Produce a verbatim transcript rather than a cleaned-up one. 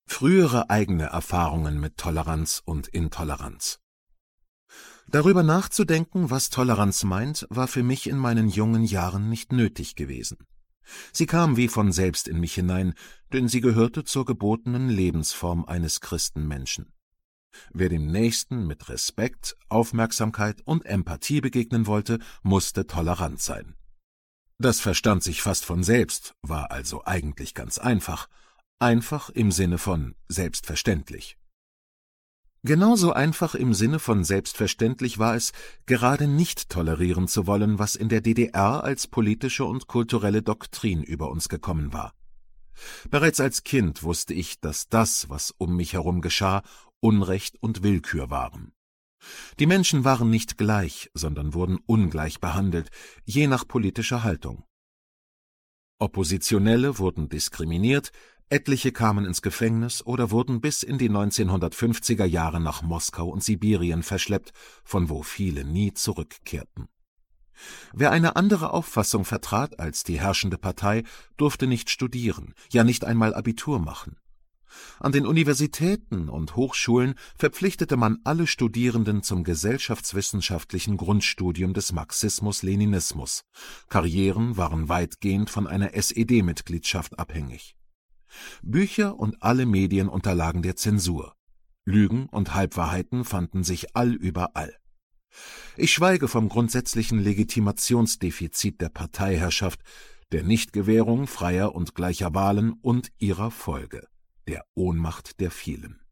Frühere eigene Erfahrungen mit Toleranz und Intoleranz. Darüber nachzudenken, was Toleranz meint, war für mich in meinen jungen Jahren nicht nötig gewesen. Sie kam wie von selbst in mich hinein, denn sie gehörte zur gebotenen Lebensform eines Christenmenschen. Wer dem Nächsten mit Respekt, Aufmerksamkeit und Empathie begegnen wollte, musste tolerant sein. Das verstand sich fast von selbst, war also eigentlich ganz einfach. Einfach im Sinne von selbstverständlich. Genauso einfach im Sinne von selbstverständlich war es, gerade nicht tolerieren zu wollen, was in der D D R als politische und kulturelle Doktrin über uns gekommen war. Bereits als Kind wusste ich, dass das, was um mich herum geschah, Unrecht und Willkür waren. Die Menschen waren nicht gleich, sondern wurden ungleich behandelt, je nach politischer Haltung. Oppositionelle wurden diskriminiert, etliche kamen ins Gefängnis oder wurden bis in die neunzehnhundertfünfziger Jahre nach Moskau und Sibirien verschleppt, von wo viele nie zurückkehrten. Wer eine andere Auffassung vertrat als die herrschende Partei, durfte nicht studieren, ja nicht einmal Abitur machen. An den Universitäten und Hochschulen verpflichtete man alle Studierenden zum gesellschaftswissenschaftlichen Grundstudium des Marxismus-Leninismus. Karrieren waren weitgehend von einer S E D-Mitgliedschaft abhängig. Bücher und alle Medien unterlagen der Zensur. Lügen und Halbwahrheiten fanden sich allüberall. Ich schweige vom grundsätzlichen Legitimationsdefizit der Parteiherrschaft, der Nichtgewährung freier und gleicher Wahlen und ihrer Folge, der Ohnmacht der vielen.